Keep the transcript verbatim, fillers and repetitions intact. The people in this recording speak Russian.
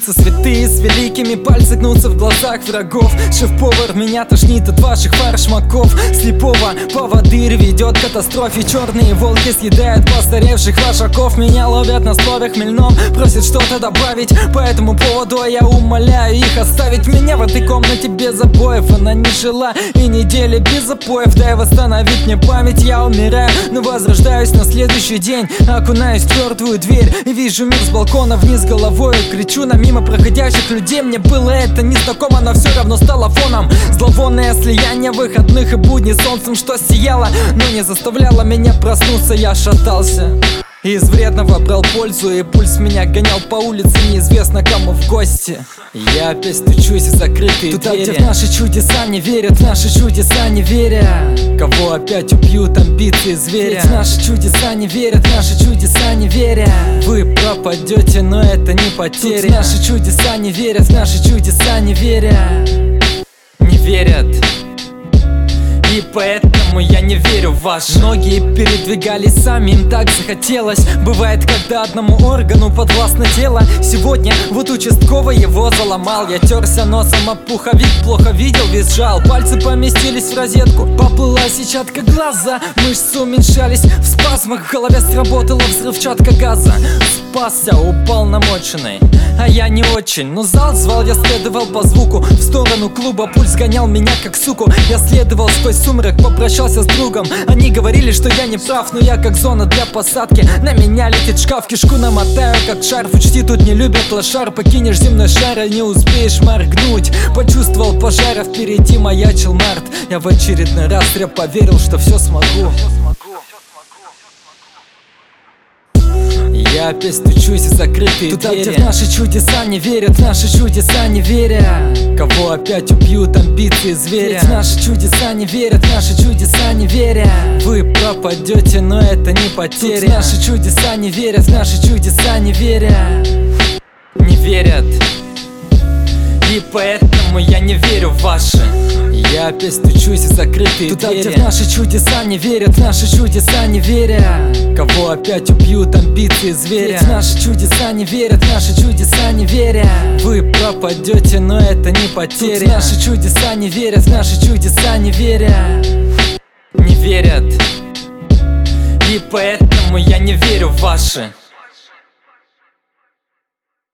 Лица святые с великими, пальцы гнутся в глазах врагов. Шеф-повар, меня тошнит от ваших фаршмаков. Слепого поводырь ведет к катастрофе. Черные волки съедают постаревших лошаков. Меня ловят на слове хмельном, просят что-то добавить по этому поводу, а я умоляю их оставить меня в этой комнате без обоев. Она не жила и недели без запоев. Дай восстановить мне память, я умираю, но возрождаюсь на следующий день. Окунаюсь в твердую дверь и вижу мир с балкона вниз головой. Кричу на мимо проходящих людей. Мне было это не знакомо, но все равно стало фоном. Зловонное слияние выходных и будней солнцем, что сияло, но не заставляло меня проснуться. Я шатался и из вредного брал пользу, и пульс меня гонял по улице неизвестно кому в гости. Я опять стучусь в закрытые Туда, двери, где в наши чудеса не верят, в наши чудеса не веря. Кого опять убьют амбиции зверя? Ведь в наши чудеса не верят, в наши чудеса не веря. Вы пропадете, но это не потеря. Тут в наши чудеса не верят, в наши чудеса не веря. Не верят. И поэтому я не верю в ваши. Многие передвигались сами, им так захотелось. Бывает, когда одному органу подвластно тело. Сегодня вот участковый его заломал. Я терся носом об пуховик, плохо видел, визжал. Пальцы поместились в розетку, поплыла сетчатка глаза. Мышцы уменьшались в спазмах, в голове сработала взрывчатка газа. Спасся, упал намоченный, а я не очень. Но зал звал, я следовал по звуку в сторону клуба. Пульс гонял меня как суку. Я следовал сквозь сумрак, попрощался с другом. Они говорили, что я не прав, но я как зона для посадки. На меня летит шкаф, кишку намотаю как шарф. Учти, тут не любят лошар. Покинешь земной шар, и не успеешь моргнуть. Почувствовал пожара, впереди маячил март. Я в очередной раз зря поверил, что все смогу. Я опять стучусь в закрытые Туда, двери, где в наши чудеса не верят, в наши чудеса не веря. Кого опять убьют амбиции зверя? Ведь в наши чудеса не верят, в наши чудеса не веря. Вы пропадете, но это не потеря. Тут в наши чудеса не верят, в наши чудеса не веря. Не верят. И поэтому я не верю в ваши. Я опять стучусь в закрытые Туда, двери, где в наши чудеса не верят, в наши чудеса не веря. Кого опять убьют амбиции зверя? Ведь в наши чудеса не верят, в наши чудеса не веря. Вы пропадете, но это не потеря. Тут в наши чудеса не верят, в наши чудеса не веря. Не верят. И поэтому я не верю в ваши.